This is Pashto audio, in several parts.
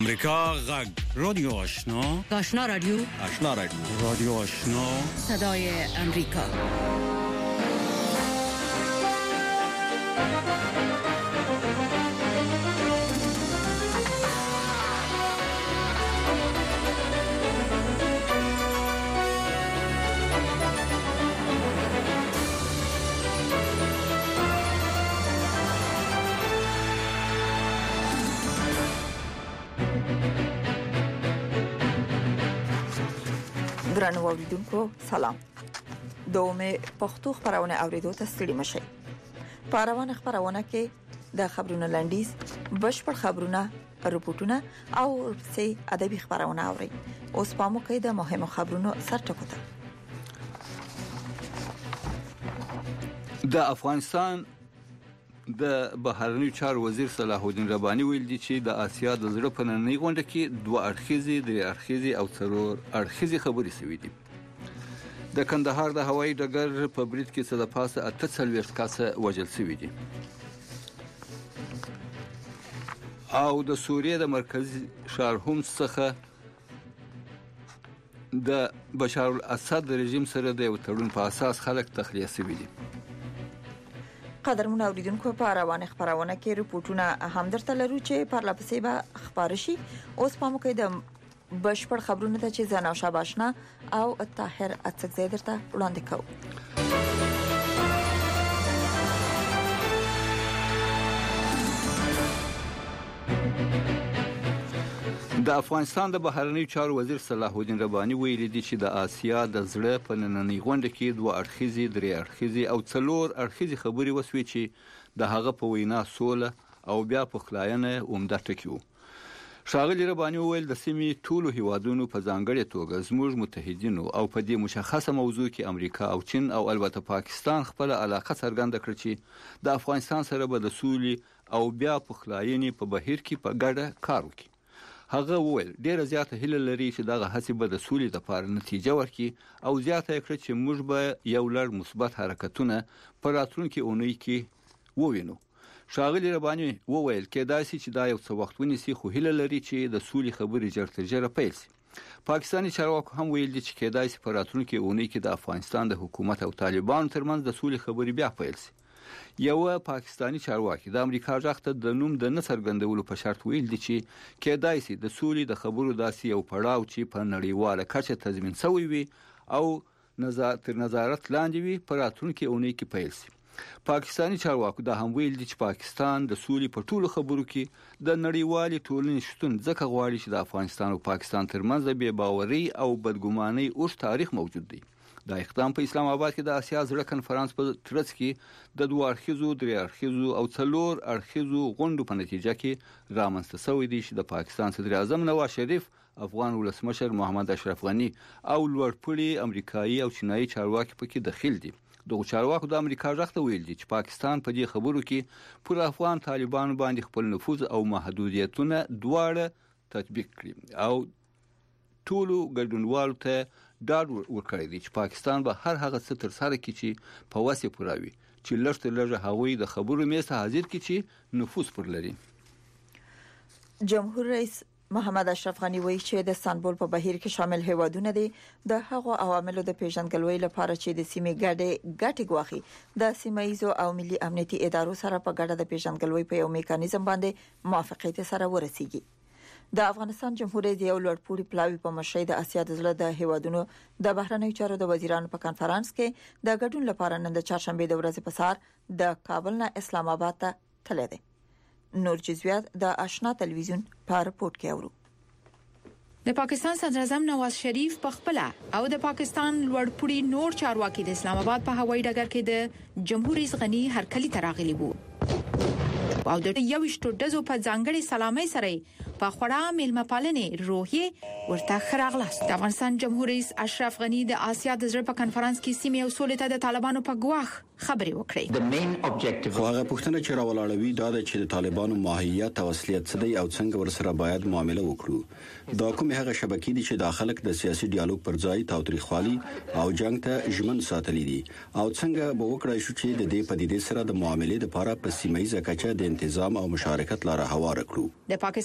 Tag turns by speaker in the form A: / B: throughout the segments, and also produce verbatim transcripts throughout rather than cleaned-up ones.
A: امریکا غږ رادیو آشنا
B: آشنا رادیو
A: آشنا رادیو رادیو آشنا
B: صدای امریکا.
C: درنو اوریدونکو سلام. دومه پښتو خبرونه اوریدو ته ستړي مشئ. په روانه خبرونه کې د خبرونو لنډیز، بشپړ خبرونه، رپورټونه او سي ادبي خبرونه اوري. اوس په موږ کې د مهمو خبرونو سرټکوته.
D: د افغانستان د بهرنیو چارو وزیر صلاح الدین رباني ویل دي چې د آسیا د زړه په نننۍ غونډه کې دوه اړخیزې، درې اړخیزې او څلور اړخیزې خبرې شوې دي. د کندهار د هوایي ډګر په برید کې څه د پاسه اته څلوېښت کسه وژل شوي دي او د سوریې د مرکزي ښار هومس څخه د بشار الاسد رژیم سره د یو تړون په اساس خلک تخلیه شوي دي.
C: قدرمن اوریدونکو په روانه خبرونه کې رپورټونه هم درته لرو چې پر لپسې به خبر شي. اوس په موږ کې د بشپړ خبرونه ته چې زناو شاباشنا او طاهر اڅکزی درته وړاندې کوو.
D: د افغانستان د بهرنیو چارو وزیر صلاح الدین رباني ویلي دي چې د آسیا د زړه په نننۍ غونډه کې دوه اړخیزې، درې اړخیزې او څلور اړخیزې خبرې وسوي چې د هغه په وینا سوله او بیا پخلاینه عمده ټکي وو. ښاغلي رباني وویل د سیمې ټولو هیوادونو په ځانګړې توګه زموږ متحدینو او په دې مشخصه موضوع کې امریکا او چین او البته پاکستان خپل علاقه څرګنده کړه چې د افغانستان سره به د سولې او بیا پخلاینې په بهیر کې په ګډه کار وکړي. هغه وویل ډیره زیاته هیله لري چې دغه هڅې به د سولې لپاره نتیجه ورکړي او زیاته کړه چې موږ به یو لړ مثبت حرکتونه په راتلونکي اونۍ کې ووینو. ښاغلي رباني وویل کېدای شي چې دا یو څه وخت ونیسي، خو هیله لري چې د سولې خبرې ژر تر ژره پیل شي. پاکستاني چارواکو هم ویل دي چې کېدای شي په راتلونکي اونۍ کې د افغانستان د حکومت او طالبانو ترمنځ د سولې خبرې بیا پیل شي. یو پاکستانی چارواکي د امریکا ځخته د نوم د نه څرګندولو په شرط ویل دي چې کېدای شي د سولې د خبرو داسې یو پړاو چې په نړیواله کچه تضمین شوی وي او نظر تر نظارت لاندې وي په راتلونکي اونۍ کې پیل شي. پاکستانی چارواکو دا هم ویل دي چې پاکستان د سولې په ټولو خبرو کې د نړیوالې ټولنې شتون ځکه غواړي چې د افغانستان او پاکستان ترمنځ د بې باورۍ او بدګمانۍ اوږد تاریخ موجود دی. دا اقدام په اسلام آباد کې د آسیا زړه کنفرانس په ترڅ کې د دوه اړخیزو، درې اړخیزو او څلور اړخیزو غونډو په نتیجه کې رامنځته شوی دی چې د پاکستان صدر اعظم نواز شریف، افغان ولسمشر محمد اشرف غني او لوړپوړي امریکایي او چینایي چارواکي پکې دخیل دي. دغه چارواکو د امریکا ځخته ویل دي چې پاکستان په دې خبرو کې پر افغان طالبانو باندې خپل نفوذ او محدودیتونه دواړه تطبیق کړي او ټولو ګډونوالو ته ډاډ ورکړی دی چې پاکستان به هر هغه څه ترسره کړي چې په وسه پوراوي چې لږ تر لږه هغوی د خبرو میز ته حاضر کړي چې نفوذ پر لري.
C: جمهور رئیس محمد اشرف غنی وایي چې د استانبول په بهیر کې شامل هیوادونه دي د هغو عواملو د پیژندګلوۍ لپاره چې د سیمې ګډې ګټې غواخي د سیمایي او ملي امنیتي ادارو سره په ګډه د پیژندګلوۍ په یو میکانیزم باندې موافقت سره ورسیږي. د افغانستان جمهوریت یو لوړپوړي پلاوی په مشرۍ د اسیا د زړه د هیوادونو د بهرنیو چارو د وزیرانو په کانفرنس کې د ګډون لپاره نن د چهارشنبه د ورځې په سهار د کابل نه اسلام آباد ته تللی دی. نور جزویات د آشنا تلویزیون په رپورت کې اورو.
E: د پاکستان صدر اعظم نواز شریف په خپل او د پاکستان لوړپوړي نور چارواکي د اسلام آباد په هوایي ډګر کې د جمهور رئیس غني هرکلی تراغلي وو او د یو شتو دزو په ځانګړي سلامي سره په خورا ملما پالنې روحي ورته خراغلاس. د افغانستان جمهور رئیس اشرف غني د آسیا د زړه په کانفرنس کې سیمې او سولې ته د طالبانو په ګواښ خبرې وکړې.
F: خو هغه پوښتنه چې راولاړوي دا ده چې د طالبانو ماهیت او اصلیت څه دی او څنګه ورسره باید معامله وکړو. دا کومه هغه شبکې دي چې د خلک د سیاسي ډیالوګ پر ځای تاوتریخوالي او جنگ ته ژمن ساتلي دي او څنګه به وکړای شو چې د دې پدیدې سره د معاملې لپاره په سیمایي ځکه د تنظیم او مشارکت لاره هوار کړو.
E: د پاکستان صدر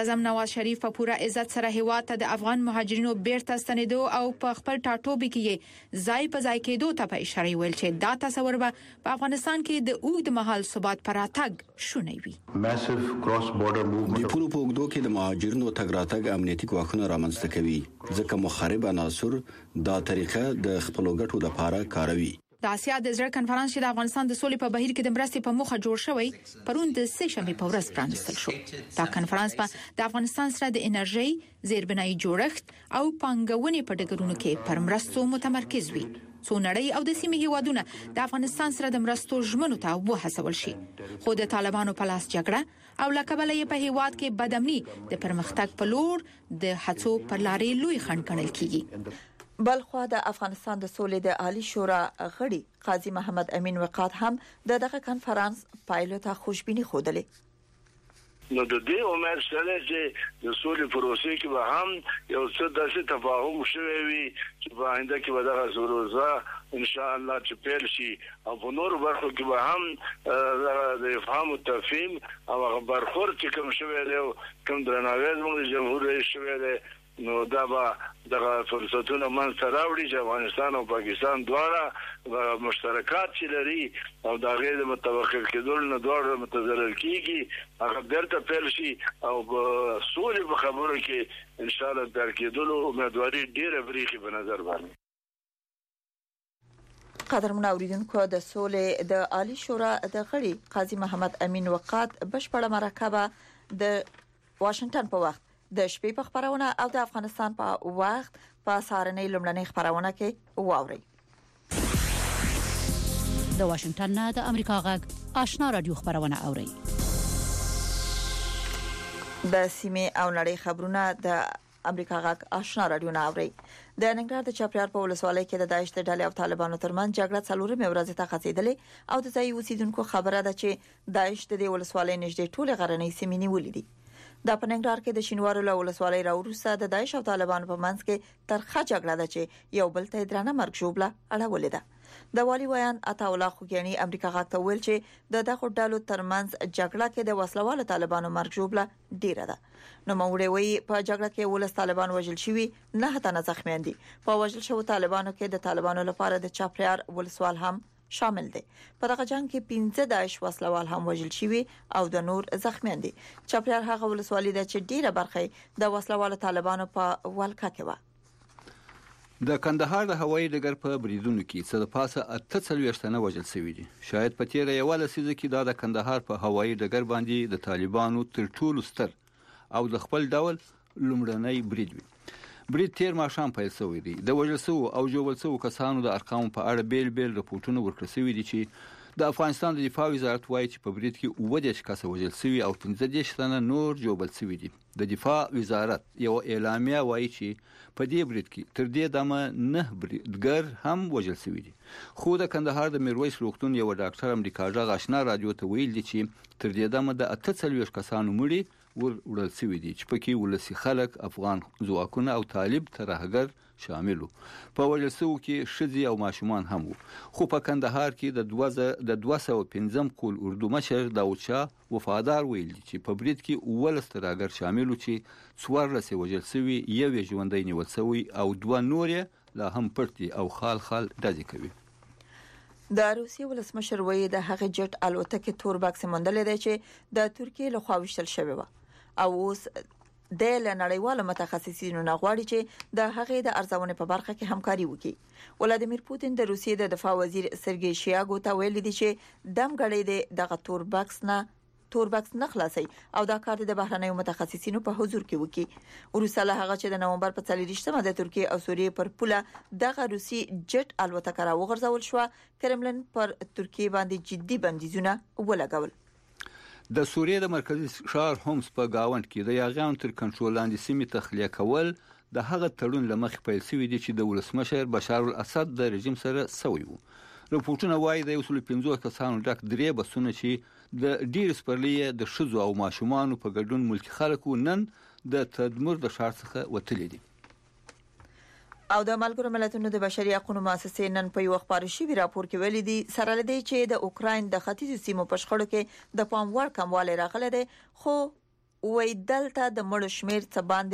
E: اعظم نواز شریف په پوره عزت سره هیواد ته د افغان مهاجرینو بیرته ستنېدو او په خپل ټاټوبي کې ځای په ځای کېدو ته په اشاره ویل چې دا تصور به په افغانستان کې د اوږد مهال ثبات پر راتګ شونی وي.
F: د پولو په اوږدو کې د مهاجرینو تګ راتګ امنیتي ګواښونه رامنځته کوي ځکه مخرب عناصر دا طریقه د خپلو ګټو لپاره کاروي.
E: د آسیا د زړه کنفرانس چې د افغانستان د سولې په بهیر کې د مرستې په موخه جوړ شوی پرون د سه شنبه په ورځ پرانستل شو. دا کنفرانس په د افغانستان سره د انرژي، زیربنایي جوړښت او پانګونې په ډګرونو کې پر مرستو متمرکز وي. څو نړۍ او د سیمې هیوادونه د افغانستان سره د مرستو ژمنو ته وهڅول شي. خو د طالبانو په لاس جګړه او لکبله یې په هیواد کې بدامني د پرمختګ په لور د هڅو پر لارې لوی خنډ ګڼل کیږي.
C: بلخوا د افغانستان د سولې د عالی شورا غړي قاضي محمد امین وقات هم د دغه کنفرانس پایلو ته خوشبیني خوده.
G: نو د دې امید سره چې د سولې پروسې کې به هم یو څه داسې تفاهم شوي وي چې په آینده کې به دغه پروسه ان شاء الله چې پیل شي او په نورو برخو کې به هم د افهام او تفهیم او برخورد چې کوم شوی دی کوم درناوی زموږ جمهور رئیس شوی دی نو دا به دغه فرصتونه منځته راوړي چې افغانستان او پاکستان دواړه مشترکات چې لري او دا غیر متوقف کېدل نه دواړه متضرر کیږي هغه درته پیل شي او سولې په خبرو کې ان شاء الله تر کېدلو امیدواري ډیره بریخي په نظر باندې.
C: قدرمن اوریدونکو د سولې د عالی شورا د غړي قاضي محمد امین وقات بشپړه مرکه د واشنگټن په وخت د شپې په خبرونه او د افغانستان په وخت په سارنې لومړنۍ خبرونه کې واوري.
B: د واشنگټن نه د امریکا غږ آشنا رادیو خبرونه اوري.
C: د سیمه او نړۍ خبرونه د امریکا غږ آشنا رادیو نه اوري. د ننګرهار د چاپریار په ولسوالۍ کې د داعش د ډلې او طالبانو ترمنځ جګړه څلورمه ورځ ته خسیدلې او د ځای اوسیدونکو خبره ده چې داعش د ولسوالۍ نږدې ټوله غرنۍ سیمې نیولې دي. د پننګرهار کې د شینوارو له ولسوالۍ راوروسته د داعش او طالبانو په منځ کې ترخه جګړه ده چې یو بل ته درانه مرګ جوړه اړولې ده. د والی ویان عطا الله خوګیانی امریکا غاک ته ویل چې د دغه ډلو ترمنځ جګړه کې د وسلوال طالبانو مرګ جوړه ډیره ده. نو موږ وی په جګړه کې ولس طالبان وژل شوی نه تنه زخمیان دي. په وژل شوی طالبانو کې د طالبانو لپاره د چاپریار ولسوال هم شامل دي. په دغه جنگ کې پنځه داعش وسلوال هم وژل شوی او د نور زخمیان دي. چاپریار هغه ولسوالۍ ده چې ډیره برخه د وسلوال طالبانو په ولکه کې و.
D: د کندهار د هوایي ډګر په بریدونو کې څه د پاسه اته څلوېښت وژل شوي دي. شاید په تیر یو لسیزه کې دا د کندهار په هوایي ډګر باندې د طالبانو تر ټولو ستر او د خپل ډول لومړنی برید وي. برید تیر ماښام پیل شوی دی. د وژل شوو او ژوبل شوو کسانو د ارقامو په اړه بیل بیل راپورټونه ورکړل شوي دي چې د افغانستان د دفاع وزارت وایي چې په برید کې اووه دېرش کسه وژل شوي او پنځه دېرش تنه نور ژوبل شوي دي. د دفاع وزارت یو اعلامیه وایي چې په دې برید کې تر دې دمه نه بریدګر هم وژل شوي دي. خو د کندهار د میرویس روغتون یو ډاکټر امریکا غږ آشنا رادیو ته ویل دي چې تر دې دمه د اته څلوېښت کسانو مړي ور وړل شوي دي چې پکې ولسی خلک افغان ځواکونه او طالب ترهګر شامل وو. په وژل شوو کې ښځې او ماشومان هم وو. خو په کندهار کې د دوه د دوه سوه پنځم کول اردو مشر داود شاه وفادار ویل چې په برید کې اوولس ترهګر شامل وو چې څوارلس وژل شوي، یو یې ژوندی نیول شوی او دوه نور یې لا هم پټ او خال خال ډزې کوي.
C: د روسیې ولسمشر وایي د هغه جټ الوتکې تور بکس موندل دی چې د ترکیې له خوا وشتل شوی و او اوس د نړیوالو متخصصینو نه غواړي چې د هغې د ارزونې په برخه کې همکاري وکړي. ولادیمیر پوتین د روسیې د دفاع وزیر سرګی شیاګو ته ویلي دی چې دم غړې د تور بکس نه تور بکس نه خلاصي او دا کار د بهرنیو متخصصینو په حضور کې وکړي. وروسته له هغه چې د نومبر په څلوېښتمه د ترکیې او سوریې پر پوله دغه روسي جټ الوتکه راوغورځول شو، کرملن پر ترکیې باندې جدي بندیزونه ولګول.
D: د سوریې د مرکزی ښار هومس په گاوند کې د یاغیانو تر کنټرول لاندې سیمې تخلیه کول د هغه تړون لمخې پیل شوی دی چې د ولسمشر بشار الاسد د رژیم سره سوی وو. راپورټونه وایي د یو سل پنځوس کسانو ډک درې بسونه چې د ډیر سپرلې د شذو او ماشومانو په ګډون ملکی خلکو نن د تدمر د شار څخه وتلي دي.
C: او د ملګرو ملتونو د بشري حقوقو مؤسسې نن په یو خبري شوی راپور کې ویلي دي سره لدی چې د اوکراین د ختیځو سیمو په شخړو کې د پام وړ کموالی راغلی دی، خو وې دلته د مړو شمیر څه باندې